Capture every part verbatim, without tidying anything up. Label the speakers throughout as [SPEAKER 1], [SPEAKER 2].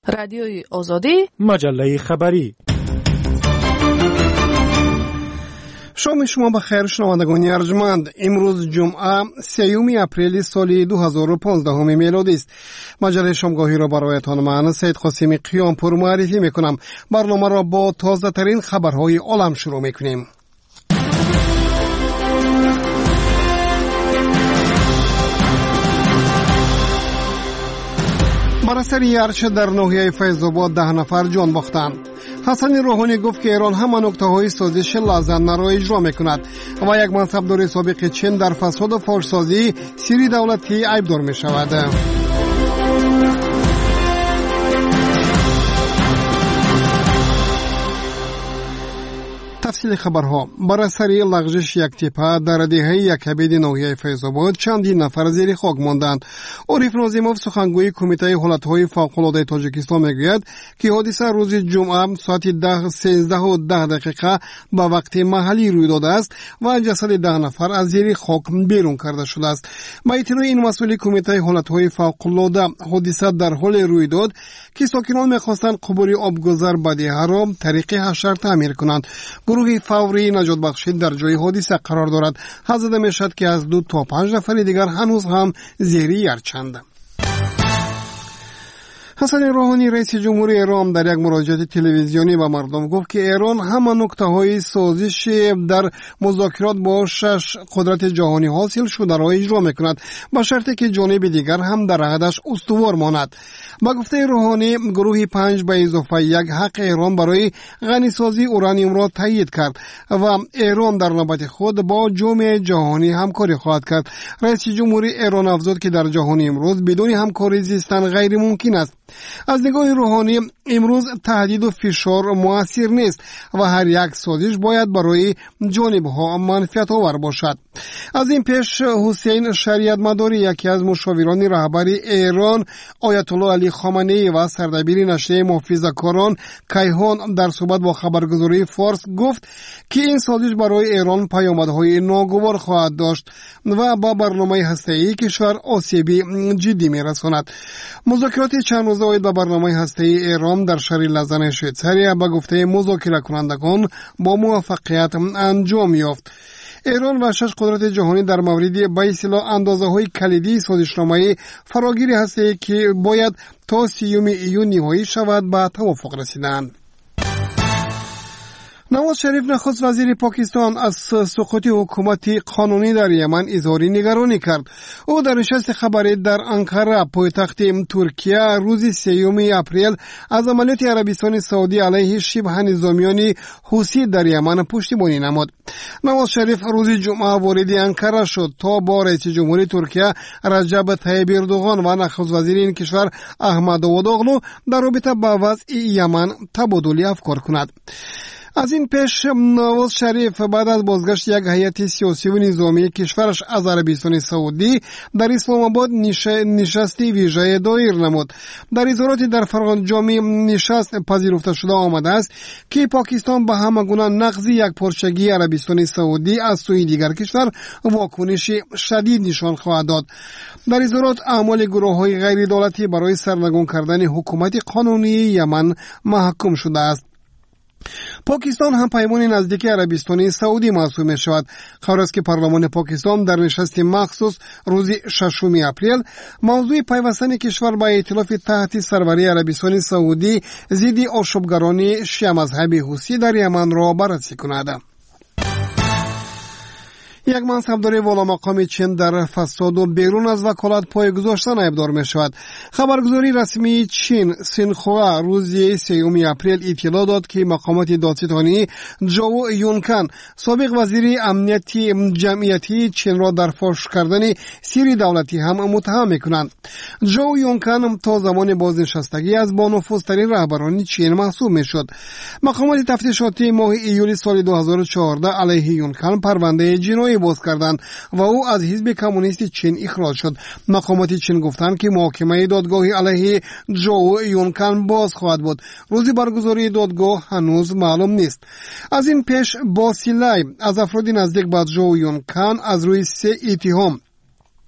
[SPEAKER 1] رادیوی آزادی،
[SPEAKER 2] مجله خبری.
[SPEAKER 3] شام شما بخیر شنوندگان ارجمند. امروز جمعه سیوم اپریل سال دو هزار و پانزده میلادی است. مجله شامگاهی را برایتان من سید قاسمی قیامپور معرفی میکنم. برنامه را با تازه ترین خبرهای عالم شروع میکنیم. بر اثر یرش در ناحیه فیض‌آباد ده نفر جان باختند. حسن روحانی گفت که ایران همه نکته‌های سازش لازم را اجرا میکند و یک منصبدار سابق چین در فساد و فحش‌سازی سری دولتی عیبدار میشود. تفصیل خبرها. بر اثر لغزش یک تپه در دهه یکبید ناحیه فیض‌آباد چندین نفر زیر خاک ماندند. عارف ناظمov سخنگوی کمیته حالت‌های فوق‌العاده تاجیکستان میگوید که حادثه روز جمعه ساعت ده سیزده و ده دقیقه به وقت محلی روی داده است و جسد ده نفر از زیر خاک بیرون کرده شده است. با اطلاع این مسئول کمیته حالت‌های فوق‌العاده، حادثه در حال روی داد که ساکنان می‌خواستند قبور آبگذر بدیهه را طریق حشر تعمیر کنند. گروه فوری نجات بخشی در جای حادثه قرار دارد. حدس می شود که از دو تا پنج نفر دیگر هنوز هم زیر یرچند. حسن روحانی رئیس جمهوری ایران در یک مراجعه تلویزیونی به مردم گفت که ایران همه نکته‌های سازش در مذاکرات با شش قدرت جهانی حاصل شده را اجرا می‌کند، با شرطی که جانب دیگر هم در عهدش استوار ماند. با گفته روحانی، گروه پنج به اضافه یک حق ایران برای غنیسازی اورانیوم را تایید کرد و ایران در نوبت خود با جامعه جهانی همکاری خواهد کرد. رئیس جمهوری ایران افزود که در جهان امروز بدون همکاری زیستن غیر ممکن است. از نگاه روحانی امروز تهدید و فشار مؤثر نیست و هر یک سازش باید برای جانبها منفعت آور باشد. از این پیش حسین شریعت مداری، یکی از مشاوران رهبری ایران آیت الله علی خامنه‌ای و سردبیر نشریه محافظه‌کاران کیهان در صحبت با خبرگزاری فارس گفت که این سازش برای ایران پیامدهای ناگوار خواهد داشت و با برنامه هسته‌ای کشور آسیبی جدی می‌رساند. مذاکرات چند روزه آید به برنامه هسته‌ای ایران در شهر لزن شویتزریا به گفته مذاکره کنندگان با موفقیت انجام یافت. ایران و شش قدرت جهانی در مورد به اصطلاح اندازه‌های کلیدی سازشنامه فراگیری هسته‌ای که باید تا سیوم ایون نهایی شود به توافق رسیدند. نواز شریف نخست وزیر پاکستان از سقوط حکومت قانونی در یمن اظهار نگرانی کرد. او در نشست خبری در انقره پایتخت ترکیه روز سیوم اپریل از عملیات عربستان سعودی علیه شبه نظامیان حوثی در یمن پشتیبانی نمود. نواز شریف روز جمعه وارد انقره شد تا با رئیس جمهوری ترکیه رجب طیب اردوغان و نخست وزیر این کشور احمد داوودوغلو در رابطه با وضع یمن تبادل افکار کند. از این پیش نواز شریف بعد از بازگشت یک هیئت سیاسی و نظامی کشورش از عربستان سعودی در اسلام آباد نشستی ویژه دایر نمود. در اظهارات در فرانجام نشست پذیرفته شده آمده است که پاکستان به همه گونه نقض یک پارچگی عربستان سعودی از سوی دیگر کشور واکنش شدید نشان خواهد داد. در اظهارات اعمال گروه‌های غیر دولتی برای سرنگون کردن حکومت قانونی یمن محکوم شده است. پاکستان هم پیمان نزدیک عربستان سعودی محسوب می شود. خبر است که پارلمان پاکستان در نشست مخصوص روز ششم اپریل موضوع پیوستن کشور به ائتلاف تحت سروری عربستان سعودی ضد آشوبگران شیعه مذهبی حوثی در یمن را بررسی کند. یک منصبدار والا مقام چین در فساد و بیرون از وکالت پای گذاشتن عیبدار می شود. خبرگزاری رسمی چین سینخوا روز سیوم اپریل اطلاع داد که مقامات دادستانی جاو یونکن سابق وزیر امنیتی جمعیتی چین را در فاش کردن سری دولتی هم متهم می کنند. جاو یونکن تا زمان بازنشستگی از بانفوذترین رهبران چین محسوب می شد. مقامات تفتیشاتی ماه ایولی سال دو هزار و چهارده علیه یونکن پرونده جنایی باز کردند و او از حزب کمونیست چین اخراج شد. مقامات چین گفتند که محاکمه دادگاهی علیه جاو یونکن باز خواهد بود. روز برگزاری دادگاه هنوز معلوم نیست. از این پیش باسیلای از افراد نزدیک به جاو یونکن از روی سه اتهام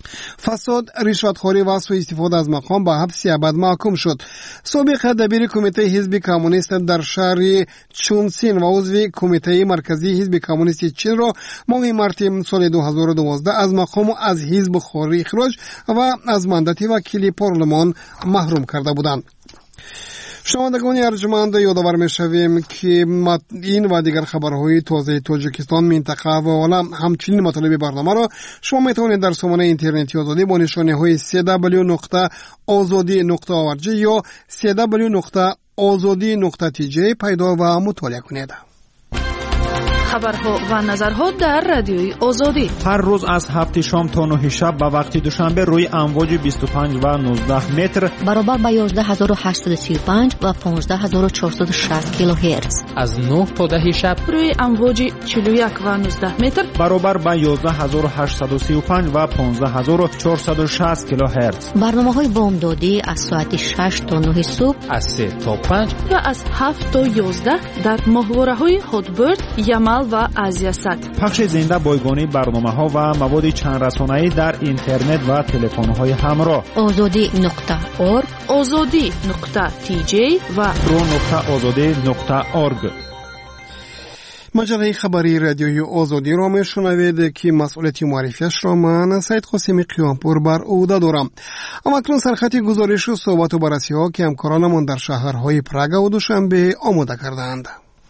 [SPEAKER 3] فساد، رشوتخوری و سوء استفاده از مقام به حبس ابد محکوم شد. سابق دبیر کمیته حزب کمونیست در شهر چونسین و عضو کمیته مرکزی حزب کمونیست چین را ماه مارت سال دو هزار و دوازده از مقام و از حزب خوری اخراج و از ماندات وکیل پارلمان محروم کرده بودند. شنوندگان ارجمند، یادآور می‌شویم که این و دیگر خبرهای تازه تاجیکستان، منطقه و عالم همچنین مطالب برنامه را شما میتوانید در سامانه اینترنتی آزادی با نشانه های سی دبلیو نقطه آزادی نقطه او آر جی یا سی دبلیو نقطه آزادی نقطه تی جی پیدا و مطالعه کنید.
[SPEAKER 1] خبرها و نظرها در رادیوی آزادی
[SPEAKER 2] هر روز از هفت شام تا نه شب به وقت دوشنبه روی امواج بیست و پنج و نوزده متر
[SPEAKER 4] برابر با یازده هزار و هشتصد و سی و پنج و پانزده هزار و چهارصد و شصت کیلوهرتز
[SPEAKER 5] از نه تا ده شب
[SPEAKER 1] روی امواج چهل و یک و نوزده متر
[SPEAKER 2] برابر با یازده هزار و هشتصد و سی و پنج و پانزده هزار و چهارصد و شصت کیلوهرتز.
[SPEAKER 4] برنامه‌های بامدادی از ساعت شش تا نه صبح،
[SPEAKER 5] از سه تا پنج
[SPEAKER 1] و از هفت تا یازده در ماهواره‌های هاتبرد، یمل و آزیا سات.
[SPEAKER 2] پخش زنده بایگانی برنامه‌ها و مواد چند رسانه‌ای در اینترنت و تلفن‌های همراه.
[SPEAKER 4] آزادی نقطه اورگ،
[SPEAKER 1] آزادی نقطه تی جی و
[SPEAKER 2] رو نقطه آزادی نقطه اورگ.
[SPEAKER 3] مجله خبری رادیوی آزادی را میشنوید که مسئولیت معرفیش را من سید قاسمی قیامپور بر عهده دارم. اما اکنون سرخط گزارش و صحبت و بررسی ها که همکارانمان در شهرهای پراگ و دوشنبه آماده کردند.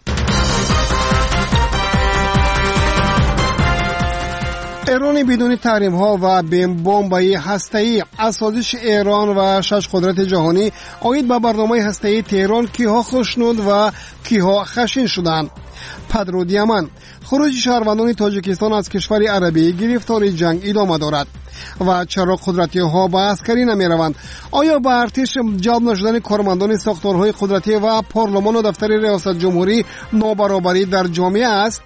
[SPEAKER 3] ایران بدون تحریم ها و بمب‌های هسته‌ای از سازش ایران و شش قدرت جهانی آید به برنامه هسته‌ای تهران کیها خوشنود و کیها خشن شدند. پدرو دیامن: خروج شهروندان تاجیکستان از کشور عربی گرفتار جنگ ادامه دارد و چرا قدرتی ها به عسکری نمی روند؟ آیا به ارتش جلب نشدن کارمندان ساختارهای قدرتی و پارلمان و دفتر ریاست جمهوری نابرابری در جامعه است؟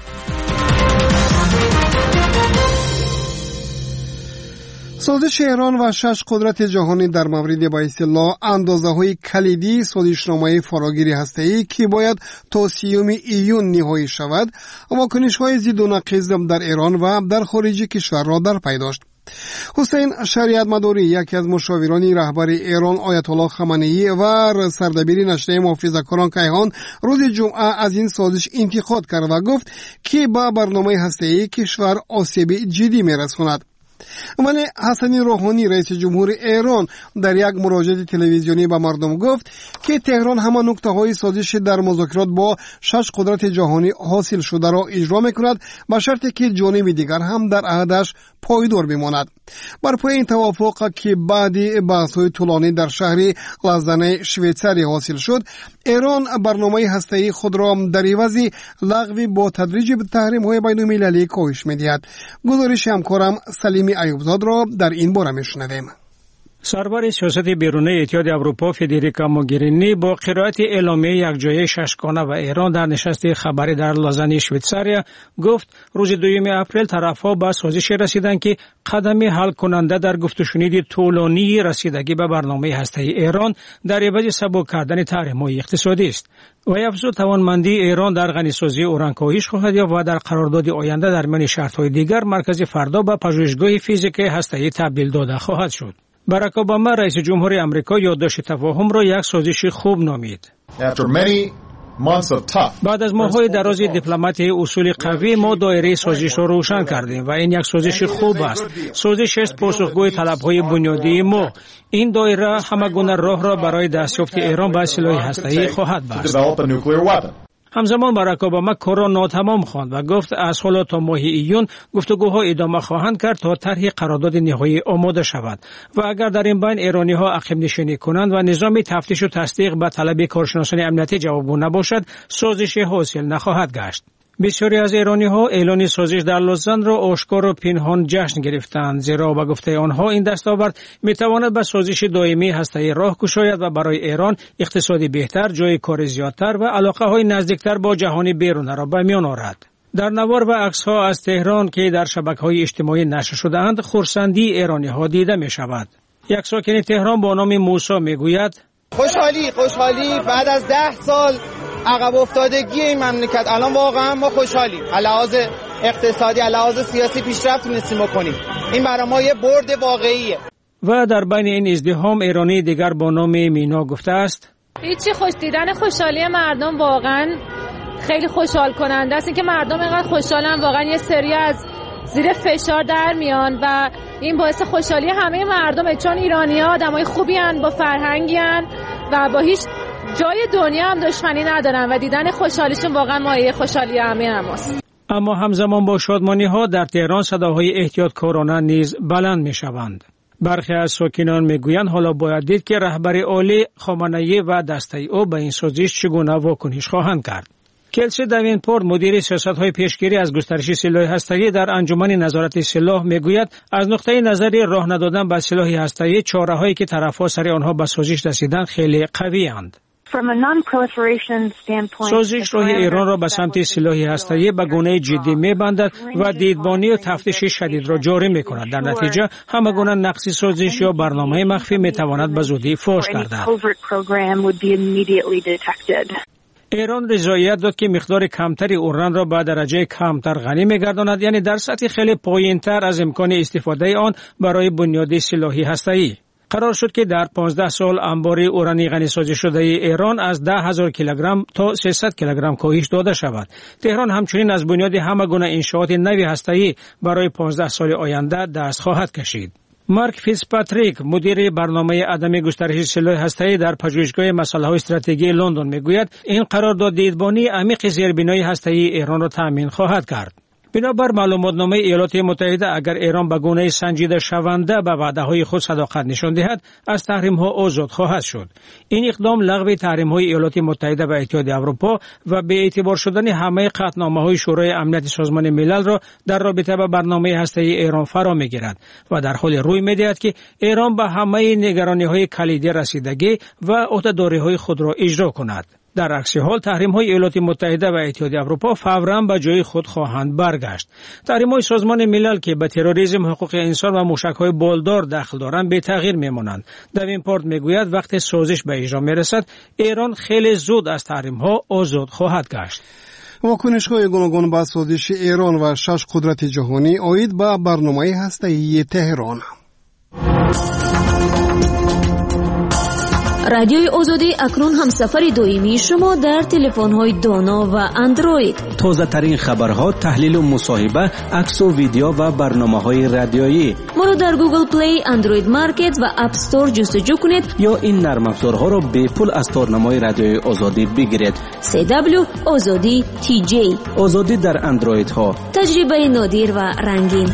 [SPEAKER 3] سازش ایران و شش قدرت جهانی در مورد با اصطلاح اندازه‌های کلیدی سازشنامه فراگیری هسته‌ای که باید تا سیوم ایون نهایی شود، اما کنش‌های ضد و نقیض در ایران و در خارج کشور را در پی داشت. حسین شریعت مداری، یکی از مشاوران رهبر ایران آیت الله خامنه‌ای و سردبیر نشریه محافظه‌کاران کیهان، روز جمعه از این سازش انتقاد کرد و گفت که با برنامه هسته‌ای کشور آسیب جدی می‌رساند. ولی حسن روحانی رئیس جمهور ایران در یک مراجعه تلویزیونی به مردم گفت که تهران همه نکته های سازش در مذاکرات با شش قدرت جهانی حاصل شده را اجرا میکند به شرطی که جانب دیگر هم در عهدش پایدار بماند. بر پای این توافق که بعد بحث‌های طولانی در شهر لزن شویتزاری حاصل شد، ایران برنامه هسته‌ای خود را در عوض لغو با تدریج تحریم‌های بین‌المللی کاهش می‌دهد. گزارش همکارم سلیم ایوبزاد را در این باره می‌شنویم.
[SPEAKER 6] سربر سیاست بیرونی اتحاد اروپا فدریکا موگرینی با قرائت اعلامیه یکجایی ششگانه و ایران در نشست خبری در لازن شویتزاریا گفت روز دوم اپریل طرف‌ها به سازش رسیدند که قدمی حل کننده در گفت‌وشنید طولانی رسیدگی به برنامه هسته‌ای ایران در عوض سبک کردن تحریم‌های اقتصادی است. و افزود توانمندی ایران در غنیسازی اوران کاهش خواهد یافت و در قرارداد آینده در میان شرط‌های دیگر مرکز فردا به پژوهشگاه فیزیک هسته‌ای تبدیل داده خواهد شد. باراک اوباما رئیس جمهور آمریکا یادداشت تفاهم را یک سازش خوب نامید. بعد از ماه‌های دراز دیپلماتی اصول قوی ما دایره سازش را روشن کردیم و این یک سازش خوب است. سازش است پاسخگوی طلب‌های بنیادی ما. این دایره همه گونه راه را برای دستیافت ایران به سلاح هسته‌ای خواهد بست. همزمان باراک اوباما کار را ناتمام خواند و گفت از حالا تا ماه ایون گفتگوها ادامه خواهند کرد تا طرح قرارداد نهایی آماده شود و اگر در این بین ایرانی‌ها عقب نشینی کنند و نظام تفتیش و تصدیق به طلب کارشناسان امنیتی جوابگو نباشد، سازش حاصل نخواهد گشت. بسیاری از ایرانی‌ها اعلان سازش در لوزان را آشکار و پنهان جشن گرفتند، زیرا به گفته آنها این دستاورد می‌تواند به سازش دائمی هسته‌ای راه گشاید و برای ایران اقتصادی بهتر، جای کار زیادتر و علاقه‌های نزدیکتر با جهان بیرون را به میان آورد. در نوار و عکس‌ها از تهران که در شبکه‌های اجتماعی نشر شده‌اند، خرسندی ایرانی‌ها دیده می‌شود. یک ساکن تهران با نام موسی می‌گوید:
[SPEAKER 7] خوشحالی خوشحالی بعد از ده سال عقب افتادگی این مملکت الان واقعا ما خوشحالیم. علاوه اقتصادی لحاظ سیاسی پیشرفت تونستیم بکنیم. این برای ما یه برد واقعیه.
[SPEAKER 6] و در بین این ازدحام ایرانی دیگر با نام مینا گفته است
[SPEAKER 8] هیچی، خوش دیدن خوشحالی مردم واقعا خیلی خوشحال کننده است. اینکه مردم اینقدر خوشحالن، واقعا یه سری از زیر فشار در میان و این باعث خوشحالی همه مردمه، چون ایرانی‌ها آدمای خوبی ان، با فرهنگی ان و با هیچ جای دنیا هم دشمنی ندارن و دیدن خوشحالیشون واقعا مایه خوشحالی همه ماست.
[SPEAKER 6] اما همزمان با شادمانی ها در تهران صداهای احتیاط کرونا نیز بلند می شوند. برخی از ساکنان میگویند حالا باید دید که رهبر عالی خامنه‌ای و دسته او به این سازش چگونه واکنش خواهند کرد. کلسی دوینپورت مدیر سیاست‌های پیشگیری از گسترش سلاح هسته‌ای در انجمن نظارت سلاح میگوید از نقطه نظر راه ندادن به سلاح هسته‌ای چاره‌هایی که طرف‌ها سر آنها به سازش رسیدند خیلی قوی‌اند. سازش راه ایران را به سمت سلاح هسته‌ای به گونه جدی می‌بندد و دیدبانی و تفتیش شدید را جاری می‌کند. در نتیجه همه گونه نقص سازش یا برنامه مخفی می‌تواند به زودی فاش گردد. ایران رضایت داد که مقدار کمتری اوران را به درجه کمتر غنی می‌گرداند، یعنی در سطح خیلی پایین‌تر از امکان استفاده آن برای بنیاد سلاحی هسته‌ای. قرار شد که در پانزده سال انبار اورانی غنی سازی شده ایران از ده هزار کیلوگرم تا سیصد کیلوگرم کاهش داده شود. تهران همچنین از بنیاد همه گونه انشاءات نوی هسته‌ای برای پانزده سال آینده دست خواهد کشید. مارک فیتزپاتریک مدیر برنامه عدم گسترش سلاح هسته‌ای در پژوهشگاه مسائل استراتژی لندن میگوید این قرارداد دیدبانی عمیق زیربنای هسته‌ای ایران را تامین خواهد کرد. بنابر معلوماتنامه ایالات متحده اگر ایران به گونه سنجیده شونده به وعده‌های خود صداقت نشان دهد از تحریم‌ها آزاد خواهد شد. این اقدام لغو تحریم‌های ایالات متحده و اتحاد اروپا و به اعتبار شدن همه قطعنامه‌های شورای امنیت سازمان ملل را در رابطه با برنامه هسته‌ای ایران فرا می‌گیرد و در حال روی می‌دهد که ایران به همه نگرانی‌های کلیدی رسیدگی و عهده‌داری‌های خود را اجرا کند. در عکس حال تحریم‌های ایالات متحده و اتحاد اروپا فوراً به جای خود خواهند برگشت. تحریم‌های سازمان ملل که به تروریسم، حقوق انسان و موشک‌های بالدار دخل دارند به تغییر می‌مانند. دوینپورت می‌گوید وقتی سازش به اجرا می‌رسد ایران خیلی زود از تحریم‌ها آزاد خواهد گشت.
[SPEAKER 3] واکنش‌های گوناگون به سازش ایران و شش قدرت جهانی عاید به برنامه هسته‌ای تهران.
[SPEAKER 9] رادیوی آزادی اکنون همسفر دائمی شما در تلفن‌های دانا و اندروید.
[SPEAKER 10] تازه ترین خبرها، تحلیل و مصاحبه، عکس و ویدیو و برنامه‌های رادیویی.
[SPEAKER 9] ما را در گوگل پلی، اندروید مارکت و اپ استور جستجو کنید
[SPEAKER 10] یا این نرم افزارها را به پول از تارنمای رادیوی آزادی بگیرید.
[SPEAKER 9] سی دبلیو آزادی تی جی.
[SPEAKER 10] آزادی در اندروید ها.
[SPEAKER 9] تجربه نادر و رنگین.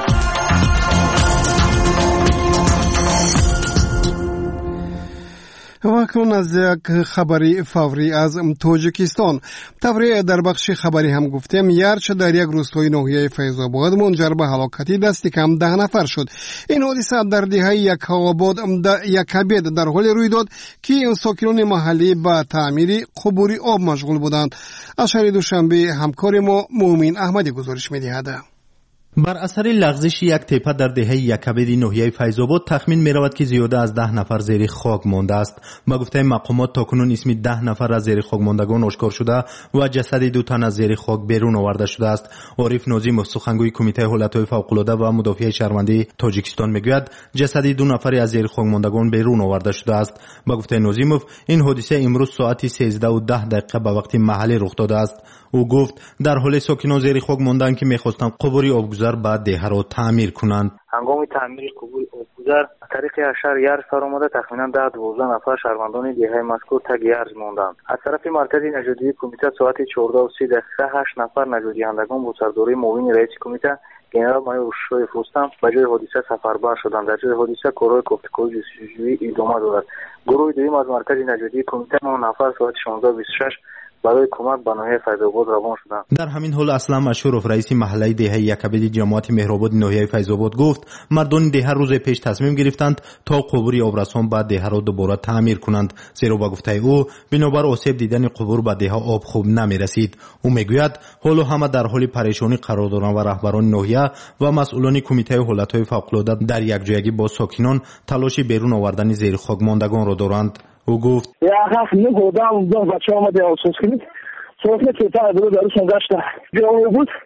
[SPEAKER 3] و اکنون از یک خبری فوری از تاجیکستان. تفریح در بخش خبری هم گفتیم یارچ در یک روستای ناحیه فیض آباد منجر به هلاکت دست کم ده نفر شد. این حادثه در دهه یکاباد یکابد در حال روی داد که ساکنان محلی به تعمیر قبور آب مشغول بودند. از شهر دوشنبه همکار ما مومین احمدی گزارش می‌دهد.
[SPEAKER 11] بر اثر لغزش یک تپه در دهه یکابد ناحیه فیض آباد تخمین می‌رود که زیاده از ده نفر زیر خاک مانده است. با گفته مقامات تاکنون اسم ده نفر از زیر خاک ماندگان آشکار شده و جسد دو تن از زیر خاک بیرون آورده شده است. عارف ناظم سخنگوی کمیته حالت‌های فوق‌العاده و مدافع شهروندی تاجیکستان میگوید جسد دو نفر از زیر خاک ماندگان بیرون آورده شده است. با گفته ناظموف این حادثه امروز ساعت سیزده و ده دقیقه به وقت محلی رخ داده است. او گفت در حال ساکنان زیر خاک ماندند که می‌خواستند قبور آبگذر به دهه را تعمیر کنند.
[SPEAKER 12] هنگام تعمیر قبور آبگذر از طریق اشر یار سر آمده تقریباً ده دوازده نفر شهروندان دهه مذکور تگ یارز ماندند. از طرف مرکز نژادی کمیته ساعت چهارده و سی دقیقه هشت نفر نژادیندگان با سرداری معاون رئیس کمیته گنرال مایور شوی فروستم به جای حادثه سفربر شدند. در جای حادثه کارهای گفتگوی جستجویی ادامه دارد. گروه دوم از مرکز نژادی کمیته نه نفر ساعت شانزده و بیست و شش برای کمک به ناحیه فیض آباد روان شدند.
[SPEAKER 11] در همین حال اسلام اشورف رئیس محله دهه یکابد جماعت مهرآباد ناحیه فیض آباد گفت مردان دهه روز پیش تصمیم گرفتند تا قبور آبرسان بعد دهه را دوباره تعمیر کنند، زیرا با گفته او بنابر آسیب دیدن قبور به دهه آب خوب نمی رسید. او میگوید حالا همه در حال پریشانی قرار دارند و رهبران ناحیه و مسئولان کمیته حالت‌های فوق‌العاده در یکجایی با ساکنان تلاش بیرون آوردن زیر خاک ماندگان را دارند. او گفت
[SPEAKER 13] یا حق نگودم دو بچه آمده آسوس کنید سوزنه که تا دو دارو سنگاشته بیاوی بود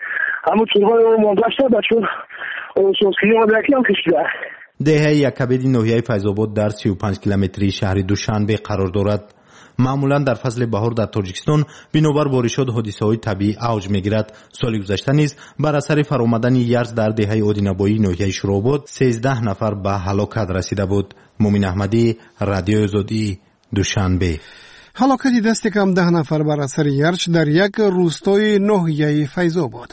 [SPEAKER 13] همون چوبای رو مونتاژ کرد چون سوسکی رو یکی هم کشیده.
[SPEAKER 11] دهه یکبد ناحیه فیض‌آباد در سی و پنج کیلومتری شهر دوشنبه قرار دارد. معمولا در فصل بهار در تاجیکستان بنابر بارشات حادثه‌های طبیعی اوج می‌گیرد. سال گذشته نیز بر اثر فرآمدن یرز در دهه آدینابایی ناحیه شورآباد سیزده نفر به هلاکت رسیده بود. مومن احمدی، رادیو آزادی، دوشنبه.
[SPEAKER 3] هلاکتی دست کم ده نفر بر اثر یرش در یک روستای ناحیه فیض‌آباد.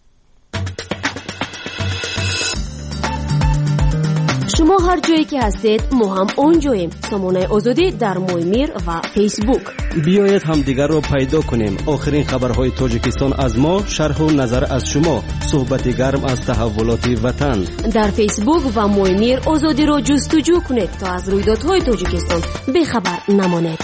[SPEAKER 9] شما هر جایی که هستید ما هم اونجاییم. سامانه آزادی در مویمیر و فیسبوک.
[SPEAKER 10] بیایید هم دیگر رو پیدا کنیم. آخرین خبرهای تاجیکستان از ما، شرح و نظر از شما، صحبت گرم از تحولات وطن.
[SPEAKER 9] در فیسبوک و مویمیر آزادی رو جستجو کنید تا از رویدادهای تاجیکستان بیخبر نمانید.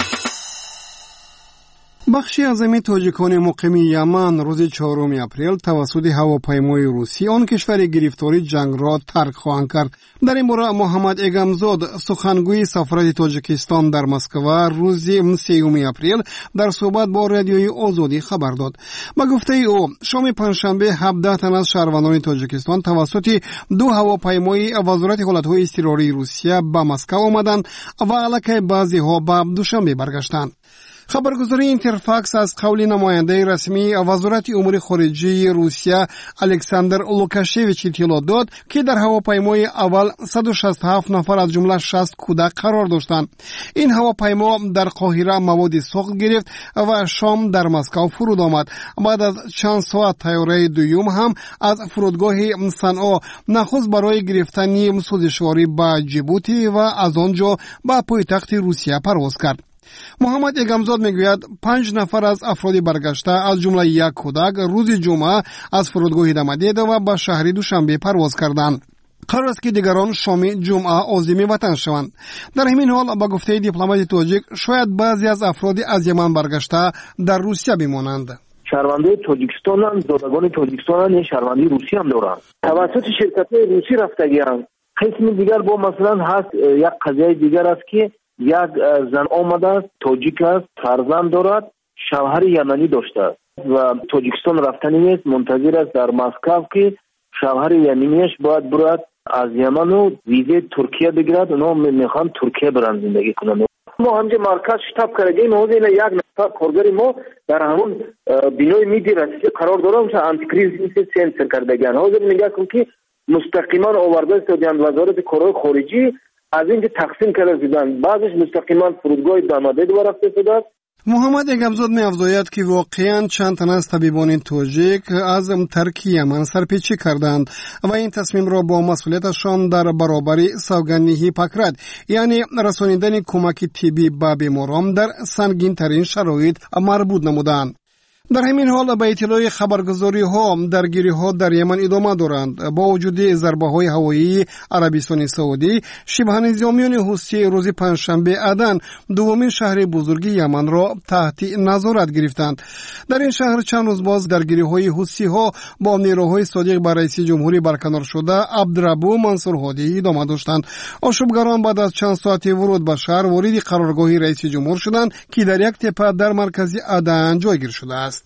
[SPEAKER 3] بخشی از زمین تاجیکان مقیم یمن روز چهارم اپریل توسط هواپیمای روسی آن کشور گرفتاری جنگ را ترک خواهند کرد. در این باره محمد اگمزاد سخنگوی سفارت تاجیکستان در مسکو روز سوم اپریل در صحبت با رادیوی آزادی خبر داد. با گفته او شام پنجشنبه هفده تن از شهروندان تاجیکستان توسط دو هواپیمای وزارت حالتهای اضطراری روسیه به مسکو آمدند و علاقه بعضی ها به دوشنبه برگشتند. خبرگزاری اینترفاکس از قول نماینده رسمی وزارت امور خارجه روسیه الکساندر لوکاشویچ اطلاع داد که در هواپیمای اول صد و شصت و هفت نفر از جمله شصت کودک قرار داشتند. این هواپیما در قاهره مواد سوخت گرفت و شام در مسکو فرود آمد. بعد از چند ساعت طیاره دوم هم از فرودگاه صنعا نخست برای گرفتن سوزشواری به جیبوتی و از آنجا به پایتخت روسیه پرواز کرد. محمد اگمزاد میگوید پنج نفر از افراد برگشته از جمله یک کودک روز جمعه از فرودگاه دمدید و به شهر دوشنبه پرواز کردند. قرار است که دیگران شام جمعه عازم وطن شوند. در همین حال با گفته دیپلمات تاجیک شاید بعضی از افراد از یمن برگشته در روسیه بمانند.
[SPEAKER 13] شهروندان تاجیکستان هم زادگان تاجیکستان هم شهروندی روسی هم دارند. توسط شرکت روسی رفتگی‌اند. قسم دیگر با مثلا هست یک قضیه دیگر است که یک زن آمده است، تاجیک است، فرزند دارد، شوهر یمنی داشته است و تاجیکستان رفتنی است، منتظر است در مسکو که شوهر یمنیش باید برد از یمن و ویزه ترکیه بگیرد. اونا میخوان ترکیه برن زندگی کنند. ما همجا مرکز شتاب کردیم. ما این یک نفر کارگر ما در همون بینای میدی رسیده قرار داره میشه آنتی کریز سنتر کردگان. حاضر نگاه کن که مستقیما آورده استادیان وزارت کارهای خارجی از اینکه تقسیم کرده شدن، بعضش مستقیما فرودگاه دامادید و رفته شده.
[SPEAKER 3] محمد اگمزاد می افزاید که واقعا چند تن از طبیبان تاجیک از ترک یمن سرپیچی کردند و این تصمیم را با مسئولیتشان در برابر سوگندی پکرد، یعنی رسانیدن کمک طبی به بیماران در سنگین ترین شرایط مربوط نمودند. در همین حال به اطلاع خبرگزاری ها درگیری ها در یمن ادامه دارند. با وجود ضربه های هوایی عربستان سعودی، شبه نظامیان حوثی روز پنجشنبه عدن دومین شهر بزرگ یمن را تحت نظارت گرفتند. در این شهر چند روز باز درگیری های حوثی ها با نیروهای صادق بر رئیس جمهوری برکنار شده عبدالربو منصور هادی ادامه داشتند. آشوبگران بعد از چند ساعت ورود به شهر وارد قرارگاه رئیس جمهور شدند که در یک تپه در مرکز عدن جایگیر شده است.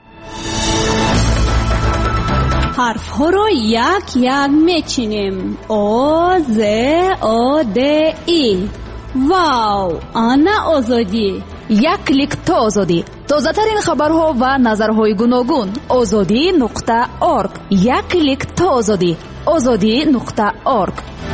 [SPEAKER 14] حرف ها رو یک یک میچینیم. او ز او د ای. واو، آنا آزادی.
[SPEAKER 1] یک کلیک تا آزادی. تازه ترین خبرها و نظرهای گوناگون. آزادی نقطه ارگ. یک کلیک تا آزادی. آزادی نقطه ارگ.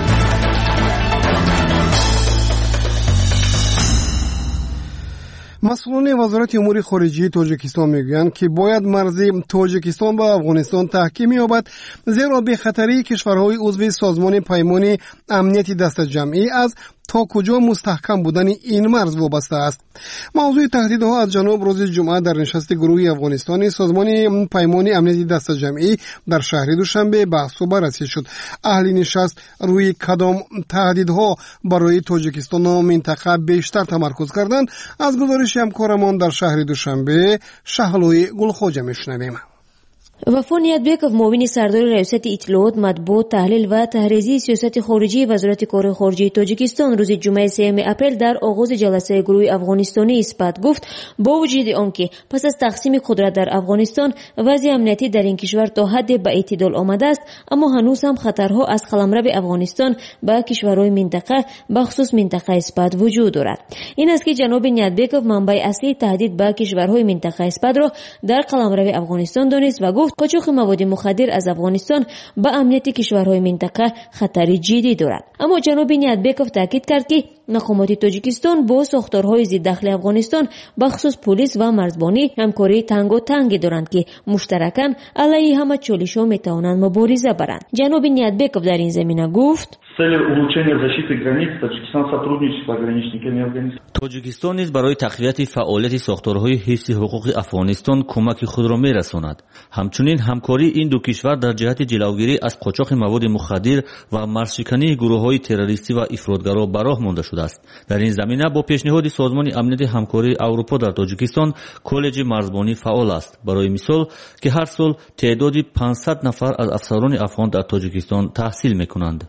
[SPEAKER 3] مسئولان وزارت امور خارجه تاجیکستان میگویند که باید مرز تاجیکستان با افغانستان تحکیم یابد، زیرا به خطری کشورهای عضو سازمان پیمان امنیت دست جمعی از تا کجا مستحکم بودن این مرز وابسته است. موضوع تهدیدها از جنوب روز جمعه در نشست گروه افغانستانی سازمان پیمان امنیت دست جمعی در شهر دوشنبه بحث و بررسی شد. اهل نشست روی کدام تهدیدها برای تاجیکستان و منطقه بیشتر تمرکز کردند. از گزارش همکارمان در شهر دوشنبه شهلوی گلخوجه میشنویم.
[SPEAKER 9] وفا نیتبیکوف معاون سردار ریاست اطلاعات مطبوعات تحلیل و تحریزی سیاست خارجی وزارت کار خارجه تاجیکستان روز جمعه سوم اپریل در آغاز جلسه گروه افغانستانی اثبات گفت با وجود آنکه پس از تقسیم قدرت در افغانستان وضع امنیتی در این کشور تا حد به اعتدال آمده است، اما هنوز هم خطرها از قلمرو افغانستان به کشورهای منطقه بخصوص منطقه اثبات وجود دارد. این است که جناب نیتبیکوف منبع اصلی تهدید به کشورهای منطقه اثبات را در قلمرو افغانستان دانست و گفت قاچاق مواد مخدر از افغانستان به امنیت کشورهای منطقه خطری جدی دارد. اما جناب نیتبیکوف تاکید کرد که مقامات تاجیکستان با ساختارهای ضد داخل افغانستان بخصوص پلیس و مرزبانی همکاری تنگ و تنگی دارند که مشترکاً علیه همه چالش‌ها میتوانند مبارزه برند. جناب نیتبیکوف در این زمینه گفت
[SPEAKER 15] تاجیکستان نیز برای تقویت فعالیت ساختارهای حفظ حقوق افغانستان کمک خود را میرساند. همچنین همکاری این دو کشور در جهت جلوگیری از قاچاق مواد مخدر و مرزشکنی گروه‌های تروریستی و افراطگرا به راه مانده شده است. در این زمینه با پیشنهاد سازمان امنیت همکاری اروپا در تاجیکستان کالج مرزبانی فعال است. برای مثال که هر سال تعدادی پانصد نفر از افسران افغان در تاجیکستان تحصیل می‌کنند.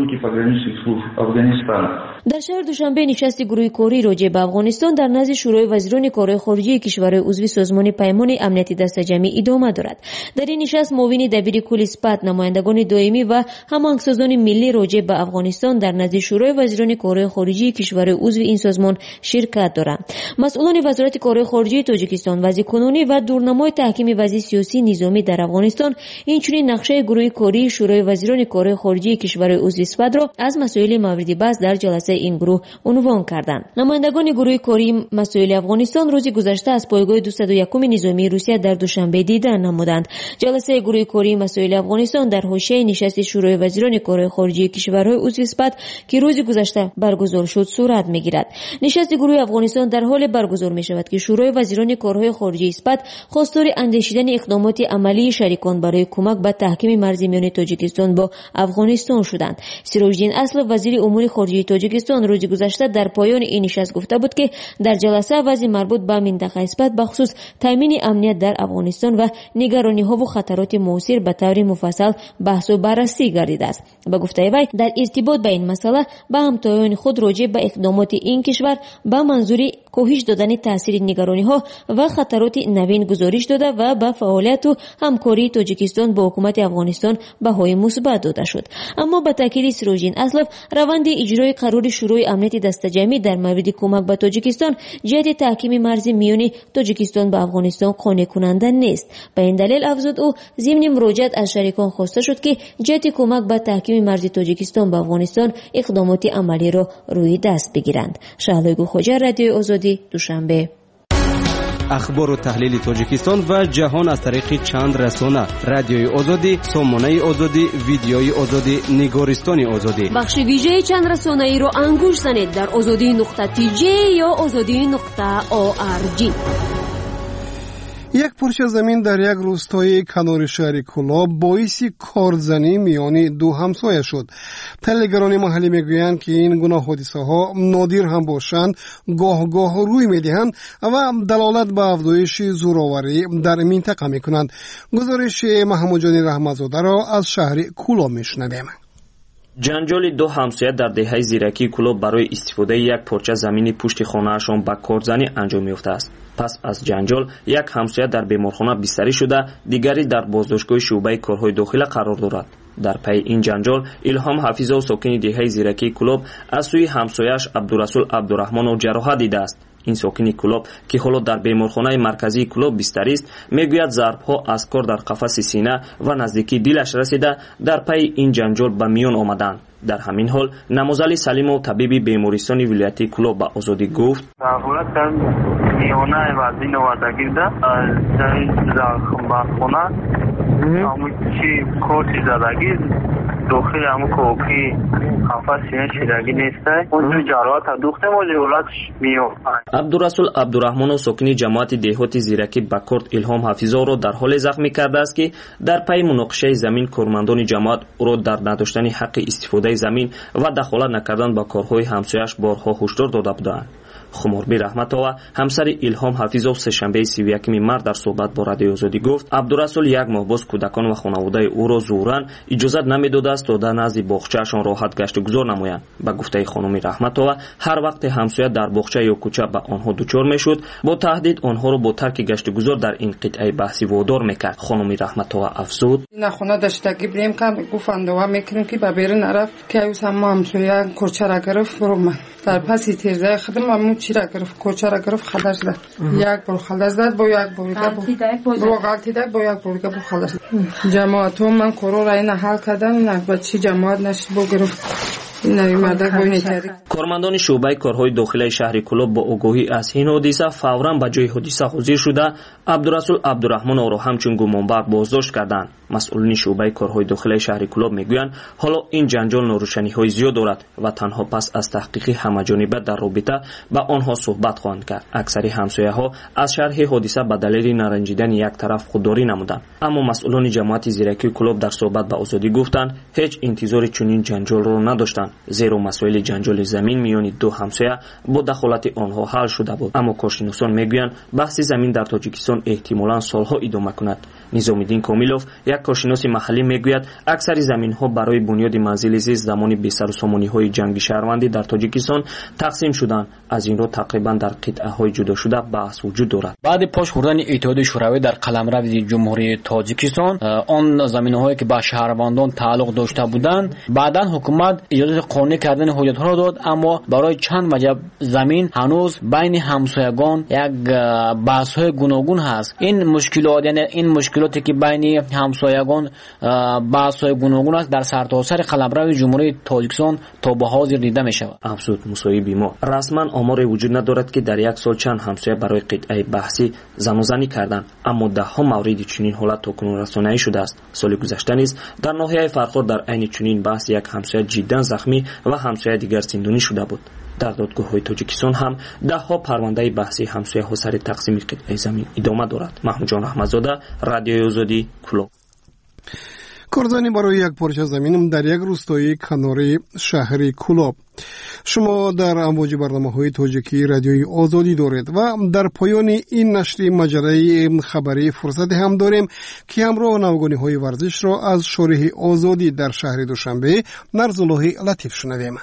[SPEAKER 9] در شهر دوشنبه نشست گروه کاری راجع به افغانستان در نزد شورای وزیران کار خارجه کشورهای عضو سازمان پیمان امنیت دست جمعی ادامه دارد. در این نشست معاون دبیر کل اثبات، نمایندگان دائمی و هماهنگسازان ملی راجع به افغانستان در نزد شورای وزیران کار خارجه کشورهای عضو این سازمان شرکت دارند. مسئولان وزارت کار خارجه تاجیکستان، وضع کنونی و دورنمای تحکیم وضع سیاسی نظامی در افغانستان، اینچنین نقشه گروه کاری شورای وزیران کار خارجه کشورهای عضو اثبات را از مسائل مورد بحث در جلسه این گروه عنوان کردند. نمایندگان گروه کاری مسائل افغانستان روز گذشته از پایگاه دویست و یک نظامی روسیه در دوشنبه دیدار نمودند. جلسه گروه کاری مسائل افغانستان در حاشیه نشست شورای وزیران کار خارجه کشورهای عضو اثبات که روز گذشته برگزار شد صورت میگیرد. نشست گروه افغانستان در حال برگزار می شود که شورای وزیران کارهای خارجه اثبات خواستار اندیشیدن اقدامات عملی شریکان برای کمک به تحکیم مرزی میان تاجیکستان با افغانستان شدند. سیروجدین اصل وزیر امور خارجه تاجیکستان روز گذشته در پایان این نشست گفته بود که در جلسه وضع مربوط به منطقه اثبات بخصوص تامین امنیت در افغانستان و نگرانی‌ها و خطرات موثر به طور مفصل بحث و بررسی گردیده است. به گفته وی در ارتباط با این مسئله به همتایان خود راجع به اقدامات این کشور به منظور کاهش دادن تاثیر نگرانی‌ها و خطرات نوین گزارش داده و به فعالیت و همکاری تاجیکستان با حکومت افغانستان بهای مثبت داده شد. اما به تاکید سیروجدین اصلف روند اجرای قرار شورای امنیت دست جمعی در مورد کمک به تاجیکستان جهت تحکیم مرزی میان تاجیکستان به افغانستان قانع کننده نیست. به این دلیل افزود او ضمن مراجعت از شریکان خواسته شد که جهت کمک به تحکیم مرزی تاجیکستان به افغانستان اقدامات عملی را روی دست بگیرند. شهلایگو خوجر، رادیو آزادی، دوشنبه.
[SPEAKER 10] اخبار و تحلیل تاجیکستان و جهان از طریق چند رسانه: رادیوی آزادی، سامانه آزادی، ویدیوی آزادی، نگارستان آزادی.
[SPEAKER 9] بخش ویژه چند رسانه ای را انگوش زنید در آزادی نقطه تی جی یا آزادی نقطه او آر جی.
[SPEAKER 3] یک پارچه زمین در یک روستای کنار شهر کلاب باعث کارزنی میان دو همسایه شد. تحلیلگران محلی میگویند که این گونه حادثه ها نادر هم باشند، گاه گاه روی میدهند و دلالت به افزایش زورآوری در منطقه میکنند. گزارش محمود جانی رحمتزاده را از شهر کلاب میشنویم.
[SPEAKER 16] جنجال دو همسایه در دهه زیرکی کلاب برای استفاده یک پارچه زمین پشت خانه‌شان به کارزنی انجام یافته است. پس از جنجال یک همسایه در بیمارخانه بستری شده، دیگری در بازداشتگاه شعبه کارهای داخله قرار دارد. در پی این جنجال الهام حفیظه و ساکن دهه زیرکی کلاب از سوی همسایه‌اش عبدالرسول عبدالرحمن جراحت دیده است. این ساکن کلاب که حالا در بیمارخانه مرکزی کلاب بستری است، میگوید ضرب‌ها از کار در قفس سینه و نزدیکی دلش رسیده در پی این جنجال به میان آمدند. در همین حال نمازعلی سلیمov طبیب بیمارستان ولایتی کلاب به آزادی گفت:
[SPEAKER 17] حالت میانه وزین و دگیرده در زخم خونه همون چی کوچی زدگی داخل همون کوکی قفس سینه چیرگی نیسته اونجا جراحت دختم و جولتش میاد.
[SPEAKER 16] عبدالرسول عبدالرحمن ساکن جماعت دهات زیرکی بکرد الهام حفیظه را در حال زخمی کرده است که در پی مناقشه زمین کارمندان جماعت او را در نداشتن حق استفاده زمین و دخالت نکردن با کارهای همسایه‌اش بارها هشدار داده بودند. خمربی رحمتова ҳамсари Илҳом Ҳафизов сешанбеи سی و یکم март дар суҳбат бо Радиои Озодӣ гуфт Абдурасул як моҳ боз кӯдакон ва хонаводаи ӯро зӯран иҷозат намедодааст то дар назди боғчаашон роҳат гашту гузор намоянд. Ба гуфтаи хонуми Раҳматова ҳар вақте ҳамсоя дар боғча ё кӯча ба онҳо дучор мешуд бо таҳдид онҳоро бо тарки гашту гузор дар ин қитъаи баҳсӣ водор мекард. хонуми Раҳматова афзуд
[SPEAKER 18] нахона даштаги брем кам гуфандова мекунем ки ба бери нараф ки аюс ҳама ҳамсоя кӯчара гирифт роман дар паси тезаи худам аму чира гирифт кӯчара гирифт халаш зад як бор халаш зад бо як борига бо галтида бо як борига бо халаш ҷамоатҳо ман корора ина ҳал кардам ина ба чӣ ҷамоат нашид бо гирифт
[SPEAKER 16] кормандони шӯъбаи корҳои дохилаи шаҳри Кӯлоб бо огоҳӣ аз ин ҳодиса фавран ба ҷои ҳодиса ҳозир шуда Абдурасул Абдурахмоновро ҳамчун гумонбар боздошт карданд. масъулини шӯъбаи корҳои дохилаи шаҳри Кӯлоб мегӯянд ҳоло ин ҷанҷол норӯшаниҳои зиёд дорад ва танҳо пас аз таҳқиқи ҳамаҷониба дар робита ба онҳо суҳбат хоҳанд кард. аксари ҳамсояҳо аз шарҳи ҳодиса ба далели наранҷидани як тараф худдорӣ намуданд. аммо масъулони ҷамоати зиракии Кӯлоб дар суҳбат ба Озодӣ гуфтанд ҳеҷ интизори чунин ҷанҷолро надоштанд, зеро масоили ҷанҷоли замин миёни ду ҳамсоя бо дахолати онҳо ҳал шуда буд. аммо коршиносон мегӯянд баҳси замин дар Тоҷикистон эҳтимолан солҳо идома кунад. Низомиддин Комилов, як коршиноси маҳаллӣ, мегӯяд аксари заминҳо барои бунёди манзили зист замони бесарусомониҳои ҷанги шаҳрвандӣ дар Тоҷикистон тақсим шуданд. аз инро тақрибан дар қитъаҳои ҷудошуда баҳс вуҷуд дорад.
[SPEAKER 19] баъди пош хӯрдани иттиҳодии шӯравӣ дар қаламрави ҷумҳурии Тоҷикистон он заминҳое ки ба шаҳрвандон тааллуқ дошта буданд баъдан ҳукумат иҷозати қонунӣ кардани ҳоҷатҳоро дод, аммо барои чанд ваҷаб замин ҳанӯз байни ҳамсоягон як баҳсҳои гуногун ҳаст. ин мушкилот яъне ин мушкилоте ки байни ҳамсоягон баҳсҳои гуногун аст дар сартосари қаламрави ҷумҳурии Тоҷикистон то ба ҳозир дида мешавад.
[SPEAKER 16] афзуд мусоиби мо расман оморе вуҷуд надорад ки дар як сол чанд ҳамсоя барои қитъаи баҳсӣ занозанӣ карданд, аммо даҳҳо мавриди чунин ҳолат токунун расонаӣ шудааст. соли гузашта низ дар ноҳияи Фарход дар айни чунин баҳс як ҳамсоя ҷиддан захмӣ ва ҳамсоя дигар зиндонӣ шуда буд. дар додгоҳҳои Тоҷикистон ҳам даҳҳо парвандаи баҳси ҳамсояҳо сари тақсими қитъаи замин идома дорад. маҳмудҷон раҳматзода, Радиои Озодӣ, Кӯлоб.
[SPEAKER 3] корзани барои як порча замин дар як рӯстои канори шаҳри Кӯлоб. шумо дар амвоҷи барномаҳои тоҷикии Радиои Озодӣ доред ва дар поёни ин нашри маҷалаи хабарӣ фурсате ҳам дорем ки ҳамроҳ навгониҳои варзишро аз шориҳи Озодӣ дар шаҳри Душанбе Нарзуллоҳи Латиф шунавем.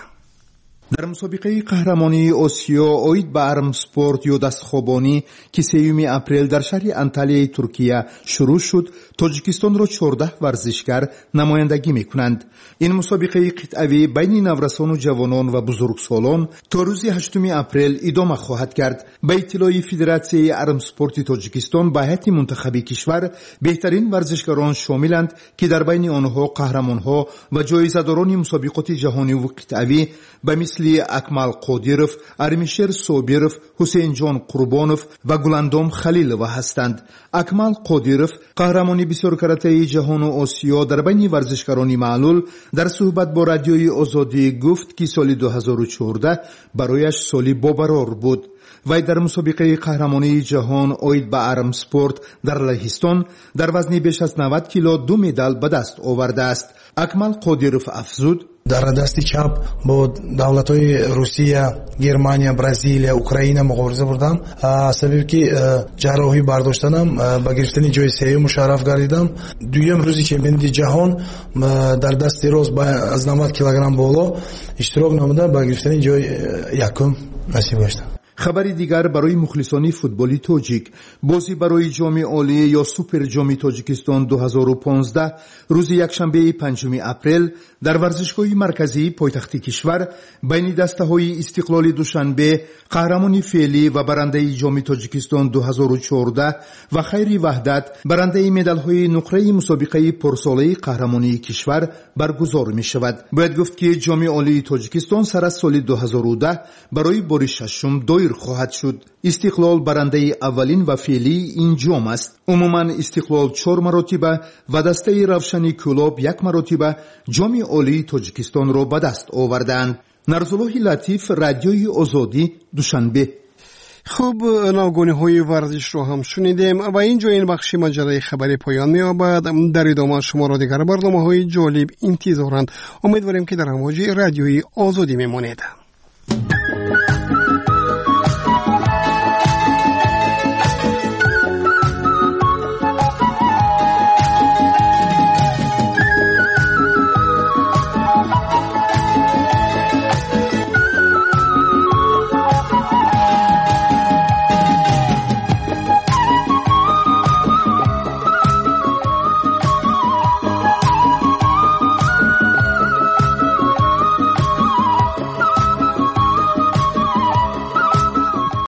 [SPEAKER 20] дар мусобиқаи қаҳрамонии Осиё оид ба армспорт ё дастхобонӣ ки сеюми апрел дар шаҳри Анталияи Туркия шурӯъ шуд, Тоҷикистонро чордаҳ варзишгар намояндагӣ мекунанд. ин мусобиқаи қитъавӣ байни наврасону ҷавонон ва бузургсолон то рӯзи ҳаштуми апрел идома хоҳад кард. ба иттилои Федератсияи армспорти Тоҷикистон ба ҳайати мунтахаби кишвар беҳтарин варзишгарон шомиланд ки дар байни онҳо қаҳрамонҳо ва ҷоизадорони мусобиқоти ҷаҳониву қитъавӣ ба мисли Акмал Қодиров, Армишер Собиров, Ҳусейнҷон Қурбонов ва Гуландом Халилова ҳастанд. Акмал Қодиров, қаҳрамони бисёркаратаи ҷаҳону Осиё дар байни варзишгарони маълул, дар суҳбат бо Радиои Озодӣ гуфт ки соли дуҳазору чордаҳ барояш соли бобарор буд. вай дар мусобиқаи қаҳрамонии ҷаҳон оид ба армспорт дар Лаҳистон дар вазни беш аз навад кило ду медал ба даст овардааст. Акмал Қодиров афзуд:
[SPEAKER 21] дар дасти чап бо давлатҳои Русия, Германия, Бразилия, Украина муғобиза бурдам. сабаби ки ҷарроҳӣ бардоштанам ба гирифтани ҷои сеюм мушарраф гардидам. дуюм рӯзи чемпионати ҷаҳон дар дасти рост аз навад килограмм боло иштирок намуда ба гирифтани ҷои якум насиб гаштам.
[SPEAKER 20] хабари дигар барои мухлисони футболи тоҷик. бозӣ барои ҷоми олӣ ё суперҷоми Тоҷикистон дуҳазору понздаҳ рӯзи якшанбеи панҷуми апрел дар варзишгоҳи марказии пойтахти кишвар байни дастаҳои Истиқлоли Душанбе, қаҳрамони феълӣ ва барандаи ҷоми Тоҷикистон дуҳазору чордаҳ ва Хайри Ваҳдат, барандаи медалҳои нуқраи мусобиқаи пурсолаи қаҳрамонии кишвар баргузор мешавад. бояд гуфт ки ҷоми олии Тоҷикистон сар аз соли дуҳазору даҳ барои бори шашум доир хоҳад шуд. Истиқлол барандаи аввалин ва феълии ин ҷом аст. умуман Истиқлол чор маротиба ва дастаи Равшани Кӯлоб як маротиба ҷоми олии Тоҷикистонро ба даст овардаанд. Нарзуллоҳи Латиф, Радиои Озодӣ, Душанбе.
[SPEAKER 3] хуб, навгониҳои варзишро ҳам шунидем ва ин ҷо ин бахши маҷалаи хабарӣ поён меёбад. дар идома шуморо дигар барномаҳои ҷолиб интизоранд. умедворем ки дар амвоҷи Радиои Озодӣ мемонед.